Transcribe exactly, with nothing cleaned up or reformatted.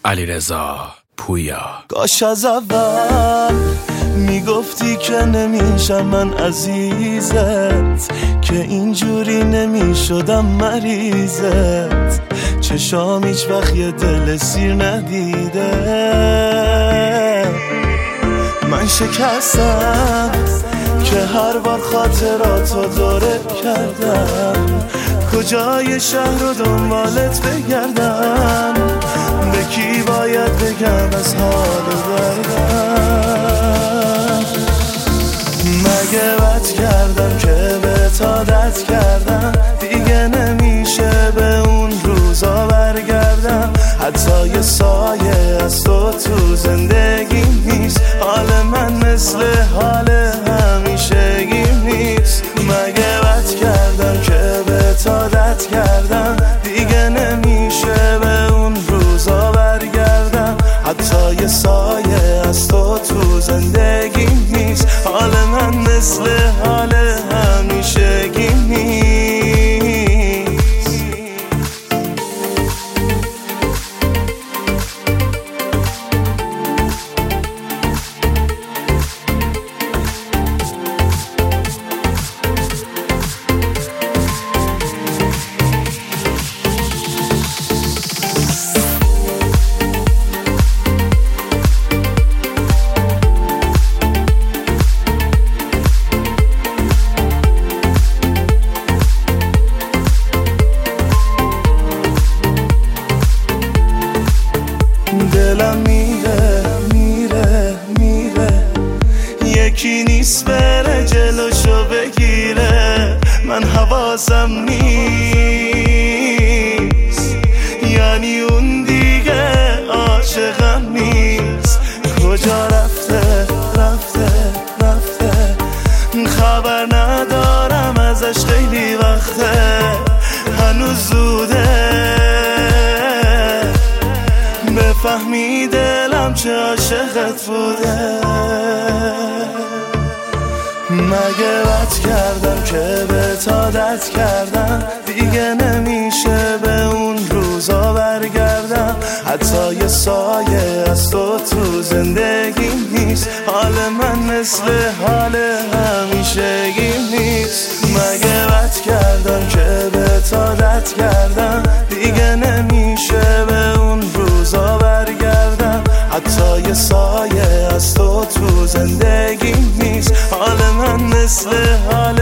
علیرضا پویا. کاش از اول میگفتی که نمیشم من عزیزت، که اینجوری نمیشدم مریضت. چشام هیچ وقت یه دل سیر ندیده. من شکستم که هر بار خاطراتو دوره کردم، کجای شهر رو دنبالت بگردم، به کی باید بگم از حال دردم. مگه بد کردم که به عادت کردم، دیگه نمیشه به اون روزا برگردم. حتی یه سایه از تو تو زندگی نیست، حال من مثل حال همیشگی نیست. مگه بد کردم که به عادت کردم، دیگه نمیشه به اون روزا برگردم. حتی یه سایه از تو تو زندگی نیست، حال من مثل حال همیشگی نیست. دلم میره میره میره، یکی نیست بره جلوشو بگیره. من حواسم نیست، یعنی اون دیگه عاشقم نیست. کجا رفته رفته رفته، خبر ندارم ازش خیلی وقته. هنوز زوده بفهمی دلم چه عاشقت بوده. مگه بد کردم که به عادت کردم، دیگه نمیشه به اون روزا برگردم. حتی یه سایه از تو تو زندگی نیست، حال من مثل حال همیشگی نیست. مگه بد کردم که به عادت کردم، دیگه نمیشه به اون روزا برگردم. حتی یه سایه از تو تو زندگی نیست، حال من مثل حال